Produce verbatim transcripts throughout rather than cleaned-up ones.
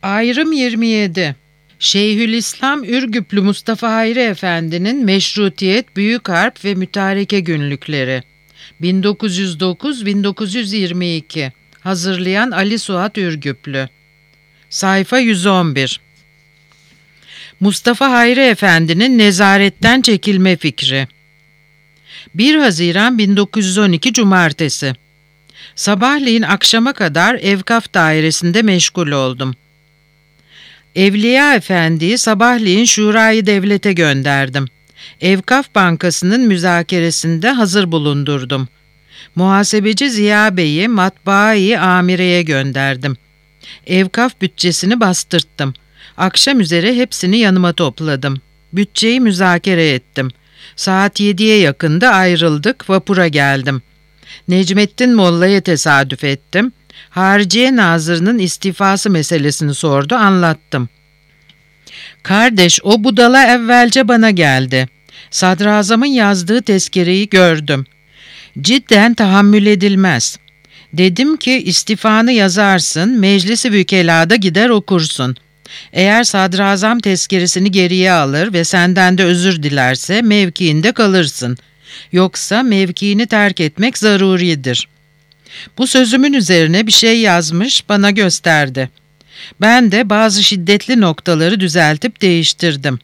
Ayrım yirmi yedi. Şeyhülislam Ürgüplü Mustafa Hayri Efendi'nin Meşrutiyet, Büyük Harp ve Mütareke Günlükleri bin dokuz yüz dokuz - bin dokuz yüz yirmi iki. Hazırlayan Ali Suat Ürgüplü. Sayfa yüz on bir. Mustafa Hayri Efendi'nin nezaretten çekilme fikri. bir Haziran bin dokuz yüz on iki Cumartesi. Sabahleyin akşama kadar Evkaf dairesinde meşgul oldum. Evliya Efendi'yi sabahleyin Şurayı Devlet'e gönderdim. Evkaf Bankası'nın müzakeresinde hazır bulundurdum. Muhasebeci Ziya Bey'i matbaayı amireye gönderdim. Evkaf bütçesini bastırttım. Akşam üzere hepsini yanıma topladım. Bütçeyi müzakere ettim. Saat yediye yakında ayrıldık, vapura geldim. Necmettin Molla'ya tesadüf ettim. Hariciye Nazırı'nın istifası meselesini sordu, anlattım. Kardeş, o budala evvelce bana geldi. Sadrazamın yazdığı tezkereyi gördüm. Cidden tahammül edilmez. Dedim ki istifanı yazarsın, meclisi vükelada gider okursun. Eğer sadrazam tezkeresini geriye alır ve senden de özür dilerse mevkiinde kalırsın. Yoksa mevkiini terk etmek zaruridir. Bu sözümün üzerine bir şey yazmış, bana gösterdi. Ben de bazı şiddetli noktaları düzeltip değiştirdim.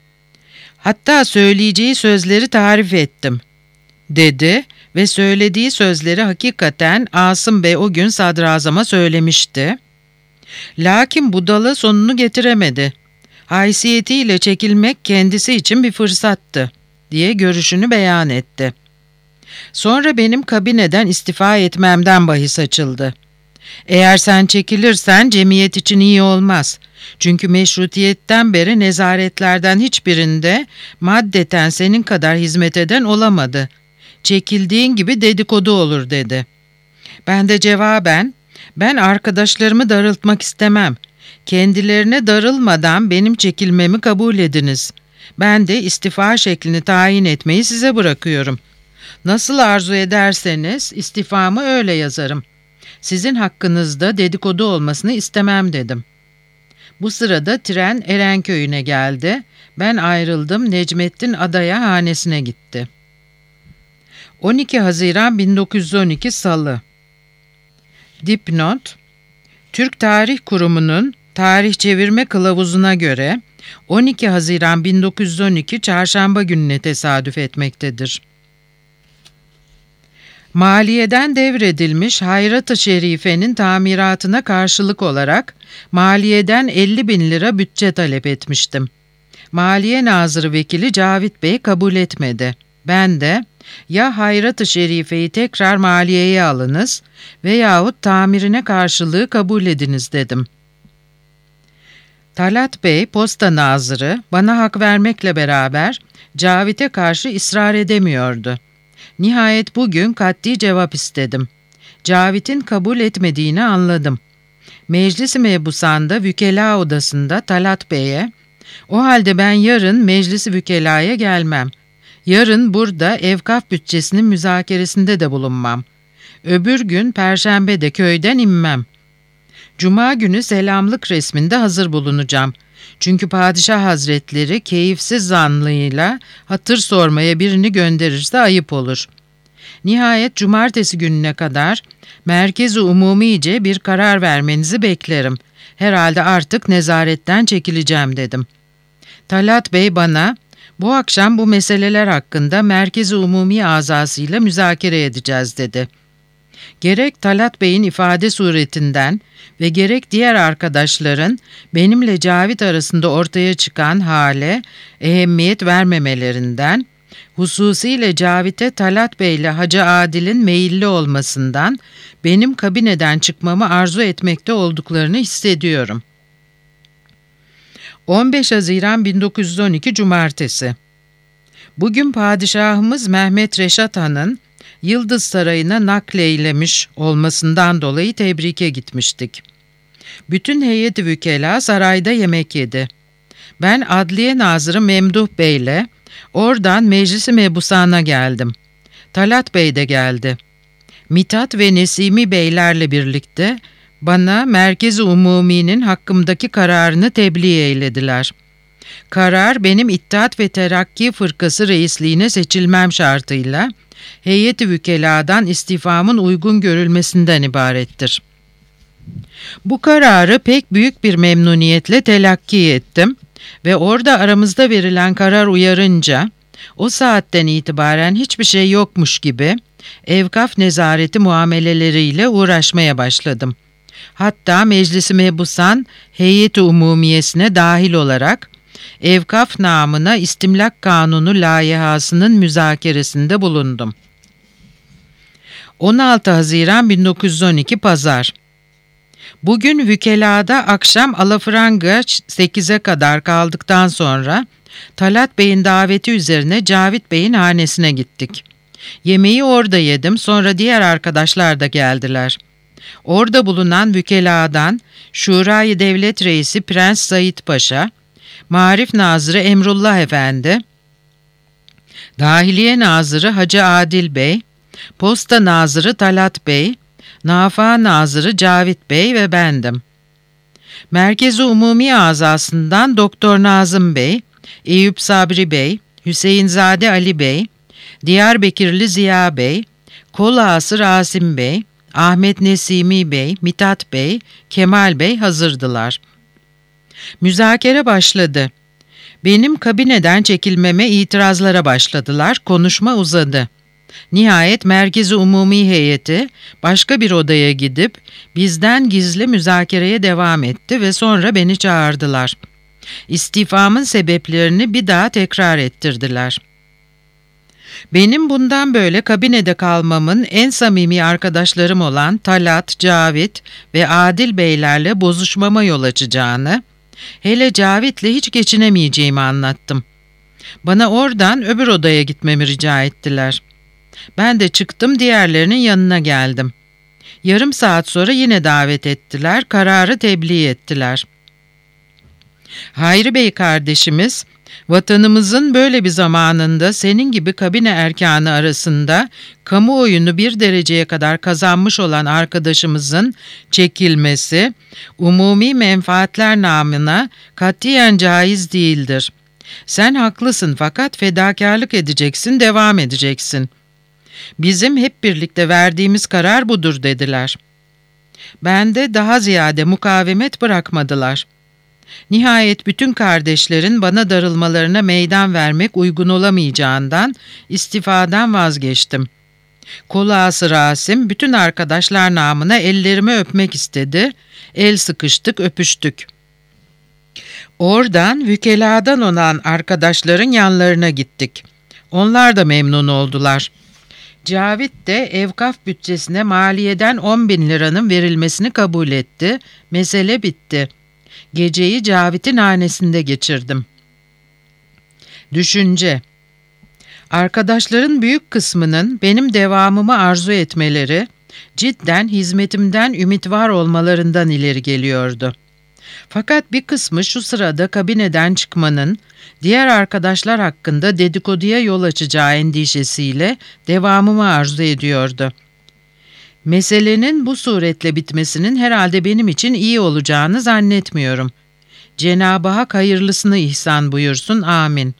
Hatta söyleyeceği sözleri tarif ettim, dedi ve söylediği sözleri hakikaten Asım Bey o gün sadrazama söylemişti. Lakin budala sonunu getiremedi. Haysiyetiyle çekilmek kendisi için bir fırsattı, diye görüşünü beyan etti. Sonra benim kabineden istifa etmemden bahis açıldı. Eğer sen çekilirsen cemiyet için iyi olmaz. Çünkü meşrutiyetten beri nezaretlerden hiçbirinde maddeten senin kadar hizmet eden olamadı. Çekildiğin gibi dedikodu olur, dedi. Ben de cevaben, ben arkadaşlarımı darıltmak istemem. Kendilerine darılmadan benim çekilmemi kabul ediniz. Ben de istifa şeklini tayin etmeyi size bırakıyorum. Nasıl arzu ederseniz istifamı öyle yazarım. Sizin hakkınızda dedikodu olmasını istemem, dedim. Bu sırada tren Erenköy'üne geldi. Ben ayrıldım, Necmettin adaya hanesine gitti. on iki Haziran bin dokuz yüz on iki Salı. Dipnot: Türk Tarih Kurumu'nun tarih çevirme kılavuzuna göre on iki Haziran bin dokuz yüz on iki Çarşamba gününe tesadüf etmektedir. Maliyeden devredilmiş Hayrat-ı Şerife'nin tamiratına karşılık olarak maliyeden elli bin lira bütçe talep etmiştim. Maliye Nazırı Vekili Cavit Bey kabul etmedi. Ben de ya Hayrat-ı Şerife'yi tekrar maliyeye alınız veyahut tamirine karşılığı kabul ediniz, dedim. Talat Bey, Posta Nazırı, bana hak vermekle beraber Cavit'e karşı ısrar edemiyordu. Nihayet bugün kat'i cevap istedim. Cavit'in kabul etmediğini anladım. Meclis-i Mebusan'da Vükela Odası'nda Talat Bey'e, o halde ben yarın Meclis-i Vükela'ya gelmem. Yarın burada Evkaf bütçesinin müzakeresinde de bulunmam. Öbür gün Perşembe'de köyden inmem. Cuma günü selamlık resminde hazır bulunacağım. Çünkü Padişah Hazretleri keyifsiz zanlıyla hatır sormaya birini gönderirse ayıp olur. Nihayet cumartesi gününe kadar Merkez-i Umumice bir karar vermenizi beklerim. Herhalde artık nezaretten çekileceğim, dedim. Talat Bey bana, bu akşam bu meseleler hakkında Merkez-i Umumi azasıyla müzakere edeceğiz, dedi. Gerek Talat Bey'in ifade suretinden ve gerek diğer arkadaşların benimle Cavit arasında ortaya çıkan hale ehemmiyet vermemelerinden, hususiyle Cavit'e Talat Bey ile Hacı Adil'in meyilli olmasından benim kabineden çıkmamı arzu etmekte olduklarını hissediyorum. on beş Haziran bin dokuz yüz on iki Cumartesi. Bugün Padişahımız Mehmet Reşat Han'ın Yıldız Sarayı'na nakleylemiş olmasından dolayı tebrike gitmiştik. Bütün heyet-i vükela sarayda yemek yedi. Ben Adliye Nazırı Memduh Bey'le oradan Meclis-i Mebusan'a geldim. Talat Bey de geldi. Mithat ve Nesimi Beylerle birlikte Bana Merkez-i Umumi'nin hakkımdaki kararını tebliğ eylediler. Karar benim İttihat ve Terakki Fırkası reisliğine seçilmem şartıyla heyet-i vükeladan istifamın uygun görülmesinden ibarettir. Bu kararı pek büyük bir memnuniyetle telakki ettim ve orada aramızda verilen karar uyarınca o saatten itibaren hiçbir şey yokmuş gibi evkaf nezareti muameleleriyle uğraşmaya başladım. Hatta Meclis-i Mebusan Heyet-i Umumiyesine dahil olarak evkaf namına istimlak kanunu layihasının müzakeresinde bulundum. on altı Haziran bin dokuz yüz on iki Pazar. Bugün vükelada akşam alafranga sekize kadar kaldıktan sonra Talat Bey'in daveti üzerine Cavit Bey'in hanesine gittik. Yemeği orada yedim, sonra diğer arkadaşlar da geldiler. Orada bulunan vükeladan Şurayı Devlet Reisi Prens Said Paşa, Marif Nazırı Emrullah Efendi, Dahiliye Nazırı Hacı Adil Bey, Posta Nazırı Talat Bey, Nafa Nazırı Cavit Bey ve bendim. Merkez-i Umumi Azasından Doktor Nazım Bey, Eyüp Sabri Bey, Hüseyinzade Ali Bey, Diyarbakırlı Ziya Bey, Kolağası Rasim Bey, Ahmet Nesimi Bey, Mithat Bey, Kemal Bey hazırdılar. Müzakere başladı. Benim kabineden çekilmeme itirazlara başladılar, konuşma uzadı. Nihayet Merkez-i Umumi heyeti başka bir odaya gidip bizden gizli müzakereye devam etti ve sonra beni çağırdılar. İstifamın sebeplerini bir daha tekrar ettirdiler. Benim bundan böyle kabinede kalmamın en samimi arkadaşlarım olan Talat, Cavit ve Adil Beylerle bozuşmama yol açacağını, hele Cavit'le hiç geçinemeyeceğimi anlattım. Bana oradan öbür odaya gitmemi rica ettiler. Ben de çıktım, diğerlerinin yanına geldim. Yarım saat sonra yine davet ettiler, kararı tebliğ ettiler. Hayri Bey kardeşimiz, vatanımızın böyle bir zamanında senin gibi kabine erkanı arasında kamuoyunu bir dereceye kadar kazanmış olan arkadaşımızın çekilmesi, umumi menfaatler namına katiyen caiz değildir. Sen haklısın, fakat fedakarlık edeceksin, devam edeceksin. Bizim hep birlikte verdiğimiz karar budur dediler. Ben de daha ziyade mukavemet bırakmadılar. Nihayet bütün kardeşlerin bana darılmalarına meydan vermek uygun olamayacağından istifadan vazgeçtim. Kolağası Rasim bütün arkadaşlar namına ellerimi öpmek istedi. El sıkıştık, öpüştük. Oradan vükeladan olan arkadaşların yanlarına gittik. Onlar da memnun oldular. Cavit de evkaf bütçesine maliyeden on bin liranın verilmesini kabul etti. Mesele bitti. Geceyi Cavit'in hanesinde geçirdim. Düşünce. Arkadaşların büyük kısmının benim devamımı arzu etmeleri, cidden hizmetimden ümit var olmalarından ileri geliyordu. Fakat bir kısmı şu sırada kabineden çıkmanın, diğer arkadaşlar hakkında dedikoduya yol açacağı endişesiyle devamımı arzu ediyordu. Meselenin bu suretle bitmesinin herhalde benim için iyi olacağını zannetmiyorum. Cenab-ı Hak hayırlısını ihsan buyursun, amin.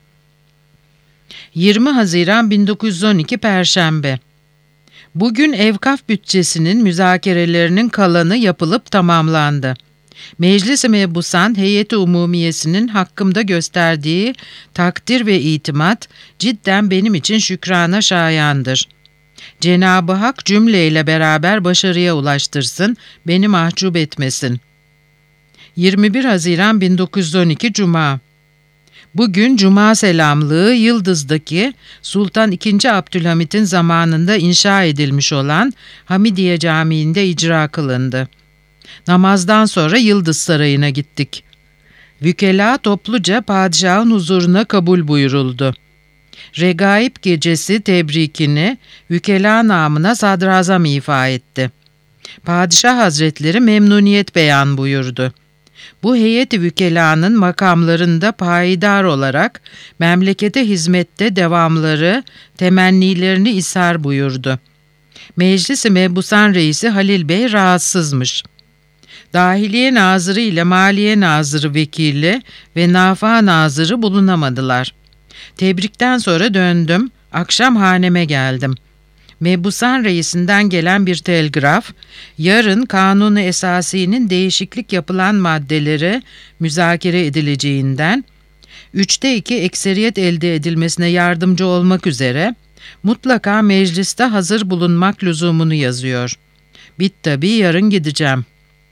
yirmi Haziran bin dokuz yüz on iki Perşembe. Bugün evkaf bütçesinin müzakerelerinin kalanı yapılıp tamamlandı. Meclis-i Mebusan Heyet-i Umumiyesinin hakkımda gösterdiği takdir ve itimat cidden benim için şükrana şayandır. Cenab-ı Hak cümleyle beraber başarıya ulaştırsın, beni mahcup etmesin. yirmi bir Haziran bin dokuz yüz on iki Cuma. Bugün Cuma selamlığı Yıldız'daki Sultan ikinci. Abdülhamit'in zamanında inşa edilmiş olan Hamidiye Camii'nde icra kılındı. Namazdan sonra Yıldız Sarayı'na gittik. Vükela topluca padişahın huzuruna kabul buyuruldu. Regaib gecesi tebrikini vükela namına sadrazam ifa etti. Padişah Hazretleri memnuniyet beyan buyurdu. Bu heyet-i vükelanın makamlarında payidar olarak memlekete hizmette devamları, temennilerini ishar buyurdu. Meclis-i Mebusan Reisi Halil Bey rahatsızmış. Dahiliye Nazırı ile Maliye Nazırı vekili ve Nafa Nazırı bulunamadılar. Tebrikten sonra döndüm, akşam haneme geldim. Mebusan reisinden gelen bir telgraf, yarın Kanun-u Esasi'nin değişiklik yapılan maddeleri müzakere edileceğinden, üçte iki ekseriyet elde edilmesine yardımcı olmak üzere, mutlaka mecliste hazır bulunmak lüzumunu yazıyor. Bit tabii yarın gideceğim.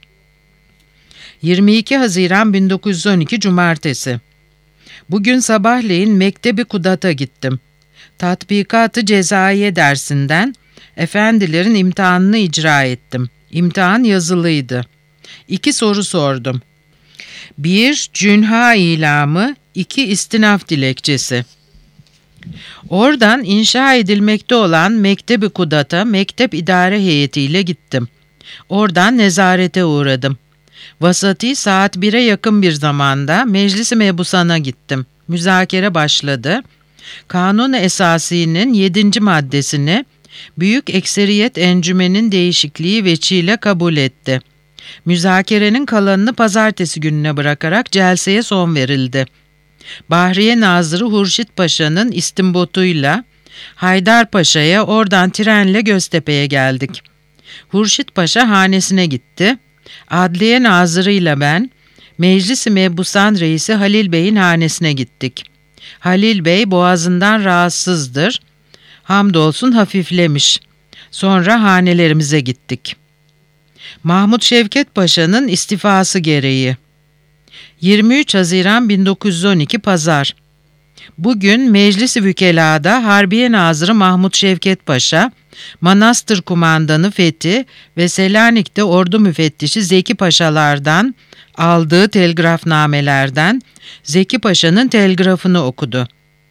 yirmi iki Haziran bin dokuz yüz on iki Cumartesi. Bugün sabahleyin Mektebi Kudat'a gittim. Tatbikatı Cezaiye dersinden efendilerin imtihanını icra ettim. İmtihan yazılıydı. İki soru sordum. Bir, cünha ilamı, iki istinaf dilekçesi. Oradan inşa edilmekte olan Mektebi Kudat'a mektep idare heyetiyle gittim. Oradan nezarete uğradım. Vasati saat bire yakın bir zamanda Meclis-i Mebusan'a gittim. Müzakere başladı. Kanun-u Esasi'nin yedinci maddesini Büyük Ekseriyet Encümen'in değişikliği veçiyle kabul etti. Müzakerenin kalanını pazartesi gününe bırakarak celseye son verildi. Bahriye Nazırı Hurşit Paşa'nın istimbotuyla Haydar Paşa'ya, oradan trenle Göztepe'ye geldik. Hurşit Paşa hanesine gitti. Adliye Nazırı ile ben Meclis-i Mebusan Reisi Halil Bey'in hanesine gittik. Halil Bey boğazından rahatsızdır. Hamdolsun hafiflemiş. Sonra hanelerimize gittik. Mahmut Şevket Paşa'nın istifası gereği. yirmi üç Haziran bin dokuz yüz on iki Pazar. Bugün Meclis-i Vükela'da Harbiye Nazırı Mahmut Şevket Paşa, Manastır Kumandanı Fethi ve Selanik'te Ordu Müfettişi Zeki Paşalardan aldığı telgrafnamelerden Zeki Paşa'nın telgrafını okudu.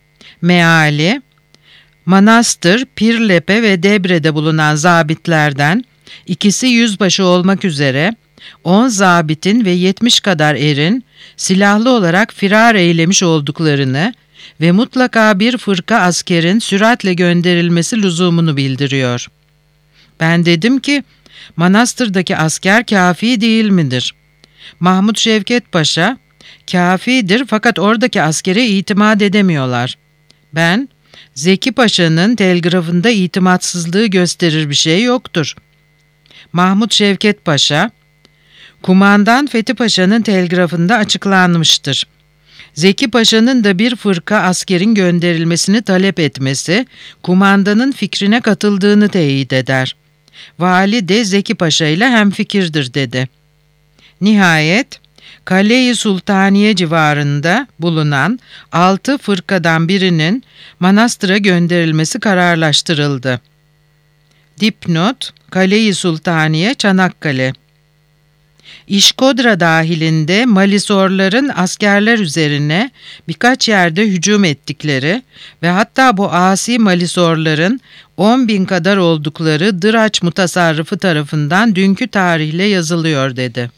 Meali, Manastır, Pirlepe ve Debre'de bulunan zabitlerden ikisi yüzbaşı olmak üzere on zabitin ve yetmiş kadar erin silahlı olarak firar eylemiş olduklarını ve mutlaka bir fırka askerin süratle gönderilmesi lüzumunu bildiriyor. Ben dedim ki, Manastır'daki asker kâfi değil midir? Mahmut Şevket Paşa, kâfidir fakat oradaki askere itimat edemiyorlar. Ben, Zeki Paşa'nın telgrafında itimatsızlığı gösterir bir şey yoktur. Mahmut Şevket Paşa, kumandan Fethi Paşa'nın telgrafında açıklanmıştır. Zeki Paşa'nın da bir fırka askerin gönderilmesini talep etmesi, kumandanın fikrine katıldığını teyit eder. Vali de Zeki Paşa ile hemfikirdir dedi. Nihayet, Kale-i Sultaniye civarında bulunan altı fırkadan birinin manastıra gönderilmesi kararlaştırıldı. Dipnot, Kale-i Sultaniye, Çanakkale. İşkodra dahilinde Malisorların askerler üzerine birkaç yerde hücum ettikleri ve hatta bu asi Malisorların on bin kadar oldukları Dıraç mutasarrıfı tarafından dünkü tarihle yazılıyor dedi.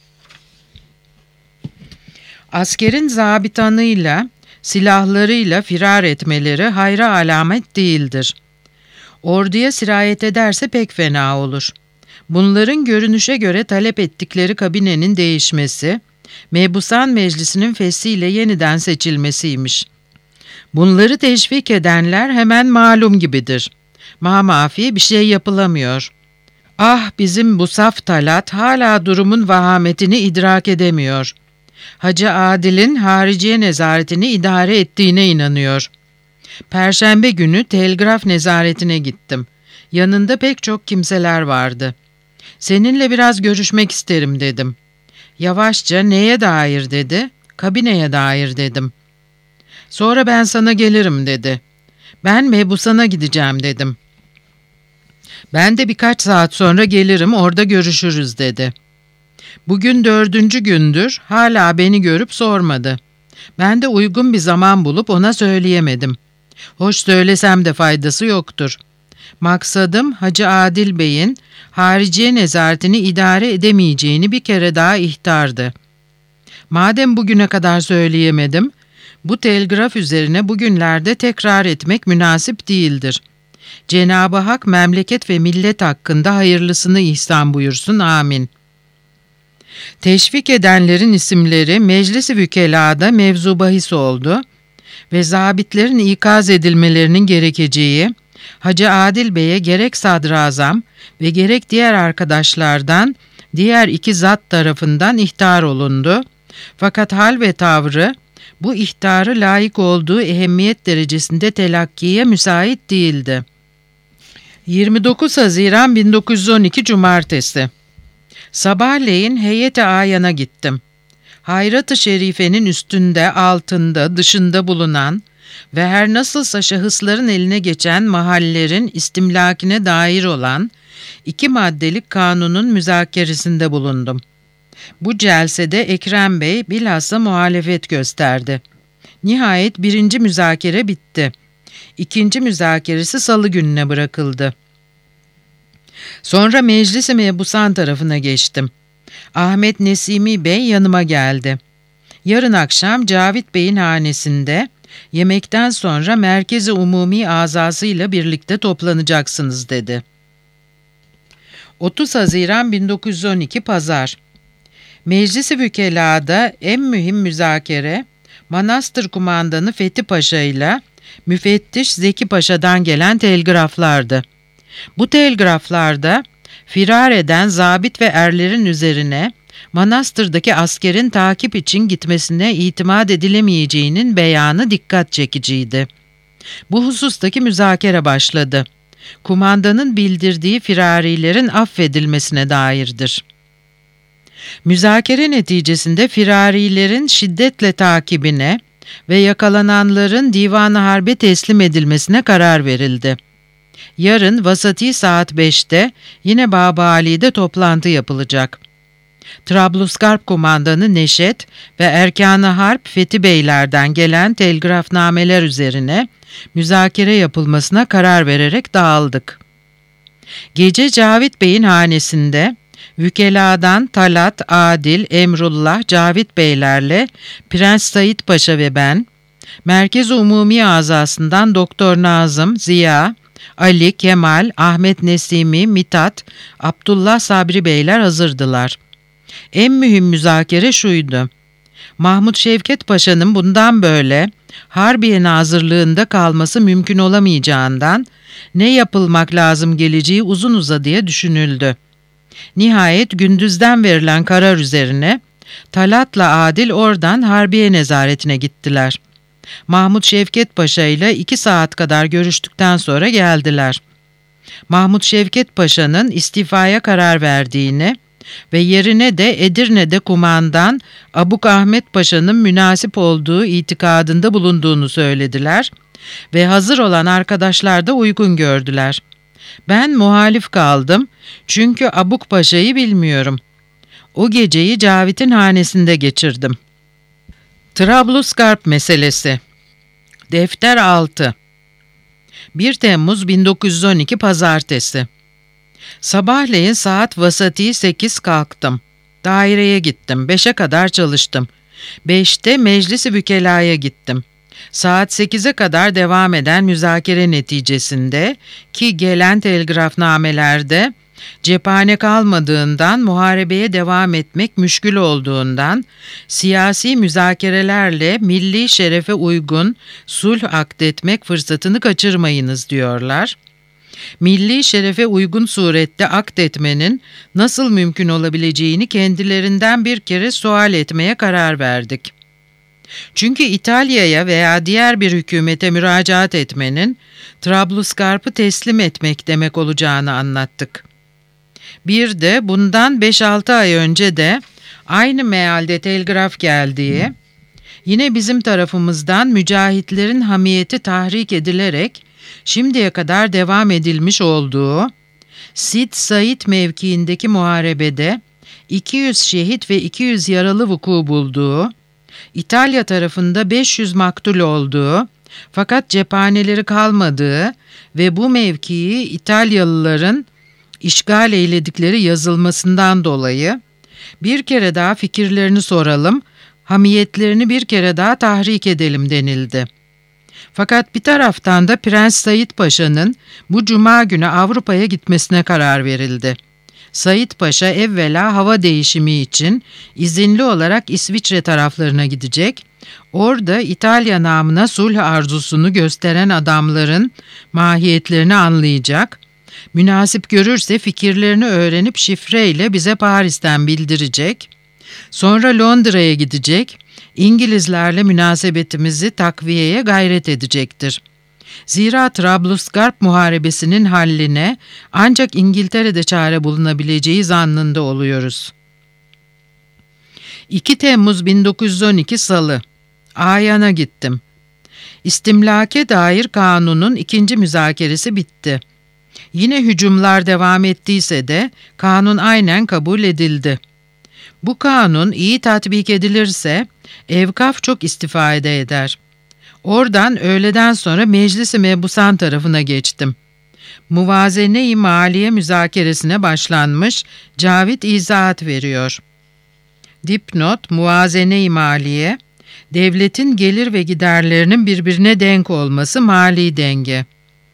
Askerin zabitanıyla, silahlarıyla firar etmeleri hayra alamet değildir. Orduya sirayet ederse pek fena olur. Bunların görünüşe göre talep ettikleri kabinenin değişmesi, Mebusan Meclisi'nin fesliyle yeniden seçilmesiymiş. Bunları teşvik edenler hemen malum gibidir. Mamafi bir şey yapılamıyor. Ah, bizim bu saf Talat hala durumun vahametini idrak edemiyor. Hacı Adil'in hariciye nezaretini idare ettiğine inanıyor. Perşembe günü telgraf nezaretine gittim. Yanında pek çok kimseler vardı. Seninle biraz görüşmek isterim dedim. Yavaşça neye dair dedi, kabineye dair dedim. Sonra ben sana gelirim dedi. Ben Mebusan'a gideceğim dedim. Ben de birkaç saat sonra gelirim, orada görüşürüz dedi. Bugün dördüncü gündür hala beni görüp sormadı. Ben de uygun bir zaman bulup ona söyleyemedim. Hoş söylesem de faydası yoktur. Maksadım Hacı Adil Bey'in hariciye nezaretini idare edemeyeceğini bir kere daha ihtardı. Madem bugüne kadar söyleyemedim, bu telgraf üzerine bugünlerde tekrar etmek münasip değildir. Cenab-ı Hak memleket ve millet hakkında hayırlısını ihsan buyursun, amin. Teşvik edenlerin isimleri Meclis-i Vükela'da mevzu bahis oldu ve zabitlerin ikaz edilmelerinin gerekeceği Hacı Adil Bey'e gerek sadrazam ve gerek diğer arkadaşlardan diğer iki zat tarafından ihtar olundu. Fakat hal ve tavrı bu ihtarı layık olduğu ehemmiyet derecesinde telakkiye müsait değildi. yirmi dokuz Haziran bin dokuz yüz on iki Cumartesi. Sabahleyin heyet-i ayana gittim. Hayrat-ı Şerife'nin üstünde, altında, dışında bulunan ve her nasılsa şahısların eline geçen mahallerin istimlakine dair olan iki maddelik kanunun müzakeresinde bulundum. Bu celsede Ekrem Bey bilhassa muhalefet gösterdi. Nihayet birinci müzakere bitti. İkinci müzakeresi salı gününe bırakıldı. Sonra Meclis-i Mebusan tarafına geçtim. Ahmet Nesimi Bey yanıma geldi. Yarın akşam Cavit Bey'in hanesinde yemekten sonra Merkez-i Umumi azasıyla birlikte toplanacaksınız dedi. otuz Haziran bin dokuz yüz on iki Pazar. Meclis-i Vükela'da en mühim müzakere Manastır Kumandanı Fethi Paşa ile Müfettiş Zeki Paşa'dan gelen telgraflardı. Bu telgraflarda firar eden zabit ve erlerin üzerine manastırdaki askerin takip için gitmesine itimat edilemeyeceğinin beyanı dikkat çekiciydi. Bu husustaki müzakere başladı. Kumandanın bildirdiği firarilerin affedilmesine dairdir. Müzakere neticesinde firarilerin şiddetle takibine ve yakalananların divan-ı harbe teslim edilmesine karar verildi. Yarın vasati saat beşte yine Babali'de toplantı yapılacak. Trablusgarp kumandanı Neşet ve Erkan-ı Harp Fethi Beylerden gelen telgrafnameler üzerine müzakere yapılmasına karar vererek dağıldık. Gece Cavit Bey'in hanesinde Vükela'dan Talat, Adil, Emrullah, Cavit Beylerle Prens Said Paşa ve ben, Merkez-i Umumi azasından Doktor Nazım, Ziya, Ali, Kemal, Ahmet Nesimi, Mithat, Abdullah Sabri Beyler hazırdılar. En mühim müzakere şuydu: Mahmud Şevket Paşa'nın bundan böyle Harbiye nazırlığında kalması mümkün olamayacağından ne yapılmak lazım geleceği uzun uzadıya düşünüldü. Nihayet gündüzden verilen karar üzerine Talat'la Adil oradan Harbiye nezaretine gittiler. Mahmud Şevket Paşa ile iki saat kadar görüştükten sonra geldiler. Mahmud Şevket Paşa'nın istifaya karar verdiğini ve yerine de Edirne'de kumandan Abuk Ahmet Paşa'nın münasip olduğu itikadında bulunduğunu söylediler ve hazır olan arkadaşlar da uygun gördüler. Ben muhalif kaldım çünkü Abuk Paşa'yı bilmiyorum. O geceyi Cavit'in hanesinde geçirdim. Trablusgarp meselesi. Defter altı. bir Temmuz bin dokuz yüz on iki Pazartesi. Sabahleyin saat vasati sekiz kalktım. Daireye gittim. beşe kadar çalıştım. beşte Meclis-i Vükela'ya gittim. Saat sekize kadar devam eden müzakere neticesinde ki gelen telgrafnamelerde cephane kalmadığından, muharebeye devam etmek müşkül olduğundan, siyasi müzakerelerle milli şerefe uygun sulh akdetmek fırsatını kaçırmayınız diyorlar. Milli şerefe uygun surette akdetmenin nasıl mümkün olabileceğini kendilerinden bir kere sual etmeye karar verdik. Çünkü İtalya'ya veya diğer bir hükümete müracaat etmenin Trablusgarp'ı teslim etmek demek olacağını anlattık. Bir de bundan beş altı ay önce de aynı mealde telgraf geldiği, yine bizim tarafımızdan mücahitlerin hamiyeti tahrik edilerek şimdiye kadar devam edilmiş olduğu Sid Said mevkiindeki muharebede iki yüz şehit ve iki yüz yaralı vuku bulduğu, İtalya tarafında beş yüz maktul olduğu fakat cephaneleri kalmadığı ve bu mevkiyi İtalyalıların işgal eyledikleri yazılmasından dolayı bir kere daha fikirlerini soralım, hamiyetlerini bir kere daha tahrik edelim denildi. Fakat bir taraftan da Prens Said Paşa'nın bu cuma günü Avrupa'ya gitmesine karar verildi. Said Paşa evvela hava değişimi için izinli olarak İsviçre taraflarına gidecek, orada İtalya namına sulh arzusunu gösteren adamların mahiyetlerini anlayacak, münasip görürse fikirlerini öğrenip şifreyle bize Paris'ten bildirecek, sonra Londra'ya gidecek, İngilizlerle münasebetimizi takviyeye gayret edecektir. Zira Trablusgarp Muharebesi'nin halline ancak İngiltere'de çare bulunabileceği zannında oluyoruz. iki Temmuz bin dokuz yüz on iki Salı. Ayan'a gittim. İstimlake dair kanunun ikinci müzakeresi bitti. Yine hücumlar devam ettiyse de kanun aynen kabul edildi. Bu kanun iyi tatbik edilirse Evkaf çok istifade eder. Oradan öğleden sonra Meclis-i Mebusan tarafına geçtim. Muvazene-i Maliye müzakeresine başlanmış, Cavit izahat veriyor. Dipnot: Muvazene-i Maliye, devletin gelir ve giderlerinin birbirine denk olması mali denge.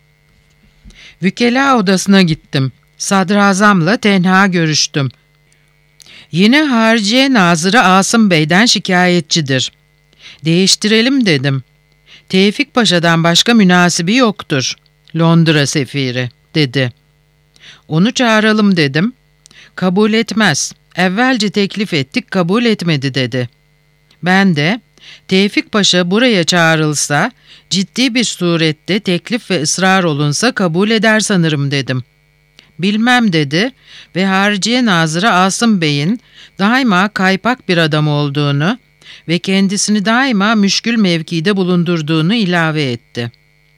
Vükela odasına gittim. Sadrazamla tenha görüştüm. Yine Hariciye Nazırı Asım Bey'den şikayetçidir. Değiştirelim dedim. Tevfik Paşa'dan başka münasibi yoktur. Londra sefiri, dedi. Onu çağıralım dedim. Kabul etmez. Evvelce teklif ettik, kabul etmedi, dedi. Ben de, Tevfik Paşa buraya çağrılsa, ciddi bir surette teklif ve ısrar olunsa kabul eder sanırım, dedim. Bilmem, dedi ve Hariciye Nazırı Asım Bey'in daima kaypak bir adam olduğunu ve kendisini daima müşkül mevkide bulundurduğunu ilave etti.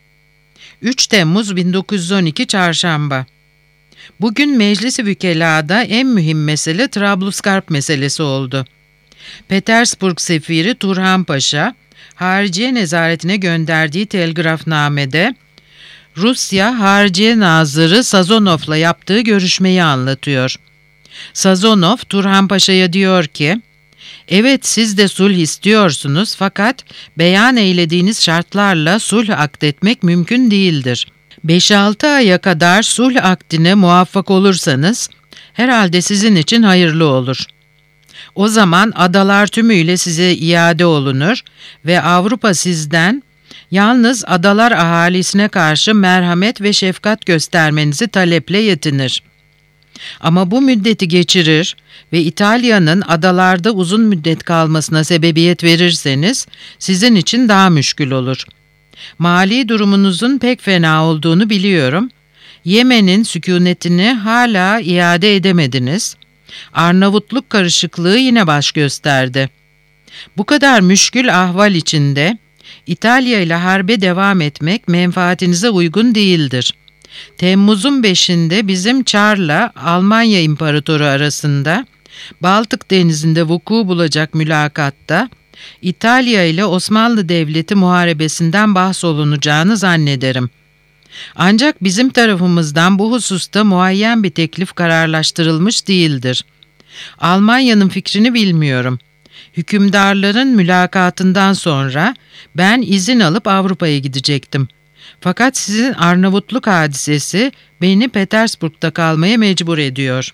üç Temmuz bin dokuz yüz on iki Çarşamba. Bugün Meclis-i Vükela'da en mühim mesele Trablusgarp meselesi oldu. Petersburg sefiri Turhan Paşa, Hariciye nezaretine gönderdiği telgrafnamede Rusya Hariciye Nazırı Sazonov'la yaptığı görüşmeyi anlatıyor. Sazonov, Turhan Paşa'ya diyor ki, evet siz de sulh istiyorsunuz fakat beyan eylediğiniz şartlarla sulh akdetmek mümkün değildir. beş altı aya kadar sulh akdine muvaffak olursanız herhalde sizin için hayırlı olur. O zaman adalar tümüyle size iade olunur ve Avrupa sizden yalnız adalar ahalisine karşı merhamet ve şefkat göstermenizi taleple yetinir. Ama bu müddeti geçirir ve İtalya'nın adalarda uzun müddet kalmasına sebebiyet verirseniz sizin için daha müşkül olur. Mali durumunuzun pek fena olduğunu biliyorum. Yemen'in sükunetini hala iade edemediniz. Arnavutluk karışıklığı yine baş gösterdi. Bu kadar müşkül ahval içinde İtalya ile harbe devam etmek menfaatinize uygun değildir. Temmuz'un beşinde bizim Çar'la Almanya İmparatoru arasında Baltık Denizi'nde vuku bulacak mülakatta İtalya ile Osmanlı Devleti muharebesinden bahsolunacağını zannederim. Ancak bizim tarafımızdan bu hususta muayyen bir teklif kararlaştırılmış değildir. Almanya'nın fikrini bilmiyorum. Hükümdarların mülakatından sonra ben izin alıp Avrupa'ya gidecektim. Fakat sizin Arnavutluk hadisesi beni Petersburg'da kalmaya mecbur ediyor.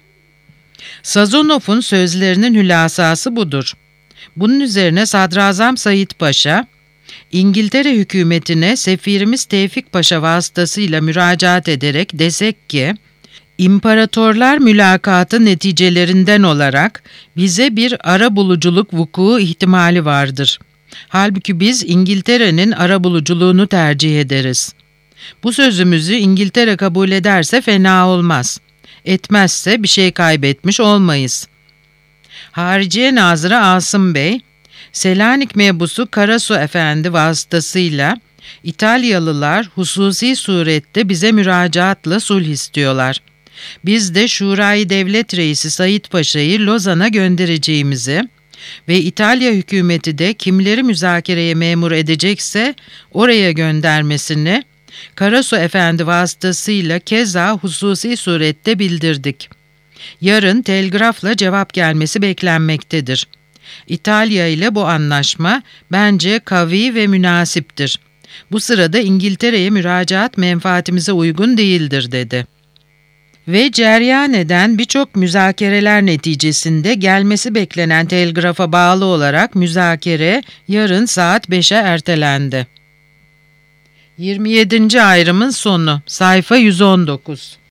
Sazonov'un sözlerinin hülasası budur. Bunun üzerine Sadrazam Said Paşa, İngiltere hükümetine sefirimiz Tevfik Paşa vasıtasıyla müracaat ederek desek ki, İmparatorlar mülakatı neticelerinden olarak bize bir arabuluculuk vuku ihtimali vardır. Halbuki biz İngiltere'nin arabuluculuğunu tercih ederiz. Bu sözümüzü İngiltere kabul ederse fena olmaz. Etmezse bir şey kaybetmiş olmayız. Hariciye Nazırı Asım Bey, Selanik mebusu Karasu Efendi vasıtasıyla İtalyalılar hususi surette bize müracaatla sulh istiyorlar. Biz de Şurayı Devlet Reisi Said Paşa'yı Lozan'a göndereceğimizi ve İtalya hükümeti de kimleri müzakereye memur edecekse oraya göndermesini Karasu Efendi vasıtasıyla keza hususi surette bildirdik. Yarın telgrafla cevap gelmesi beklenmektedir. İtalya ile bu anlaşma bence kavi ve münasiptir. Bu sırada İngiltere'ye müracaat menfaatimize uygun değildir, dedi. ve cereyan eden birçok müzakereler neticesinde gelmesi beklenen telgrafa bağlı olarak müzakere yarın saat beşe ertelendi. yirmi yedinci ayrımın sonu, sayfa yüz on dokuz.